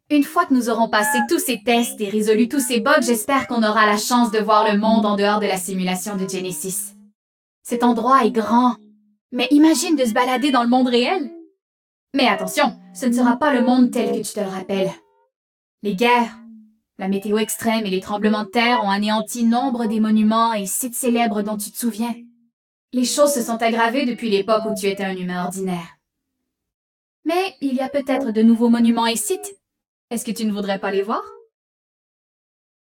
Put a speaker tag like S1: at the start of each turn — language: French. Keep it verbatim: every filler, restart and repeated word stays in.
S1: Une fois que nous aurons passé tous ces tests et résolu tous ces bugs, j'espère qu'on aura la chance de voir le monde en dehors de la simulation de Genesis. Cet endroit est grand, mais imagine de se balader dans le monde réel. Mais attention, ce ne sera pas le monde tel que tu te le rappelles. Les guerres, la météo extrême et les tremblements de terre ont anéanti nombre des monuments et sites célèbres dont tu te souviens. Les choses se sont aggravées depuis l'époque où tu étais un humain ordinaire. Mais il y a peut-être de nouveaux monuments et sites. Est-ce que tu ne voudrais pas les voir?